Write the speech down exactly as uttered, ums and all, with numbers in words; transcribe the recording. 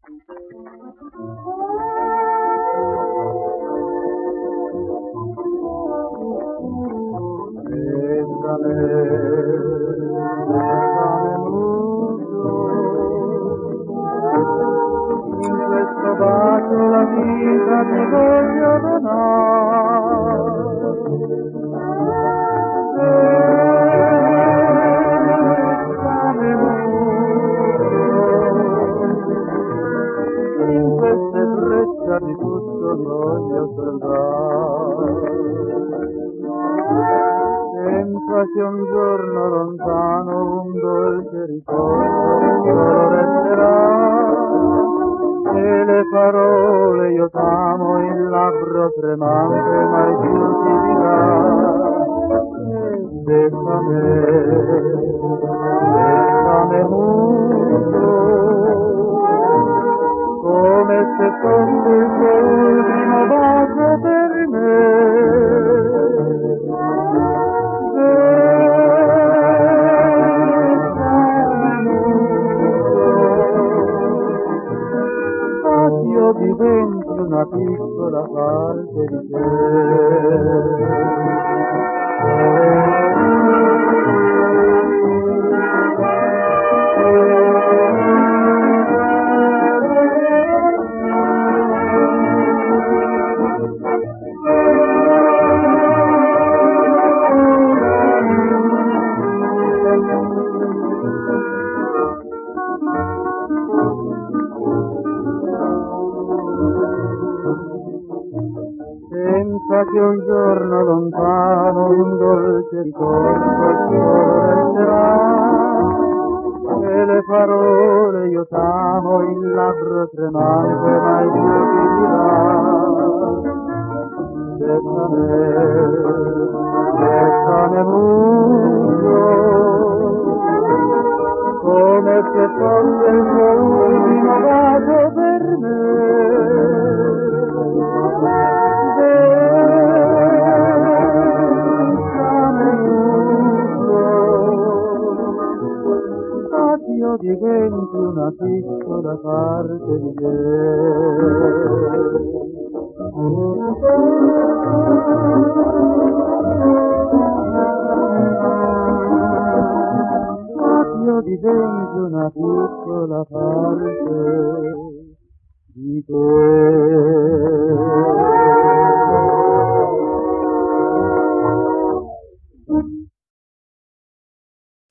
Bésame, bésame mucho, in questo bacio la vita ti voglio donare. Bésame mucho, in questa ebbrezza di tutto voglio salvare. Senza che un giorno lontano un dolce ricordo solo resterà, e le parole io t'amo il labbro tremante mai più ti dirà. E bésame, bésame mucho, come se fosse il tuo ultimo bacio per me. Io divento una piccola parte di te. Senza che un giorno lontano un dolce ricordo solo resterà, e le parole io t'amo il labbro tremante mai più ti dirà. Bésame, bésame mucho, come se fosse il tuo ultimo bacio per me. Io diventi una piccola parte di te. Io diventi una piccola parte di te.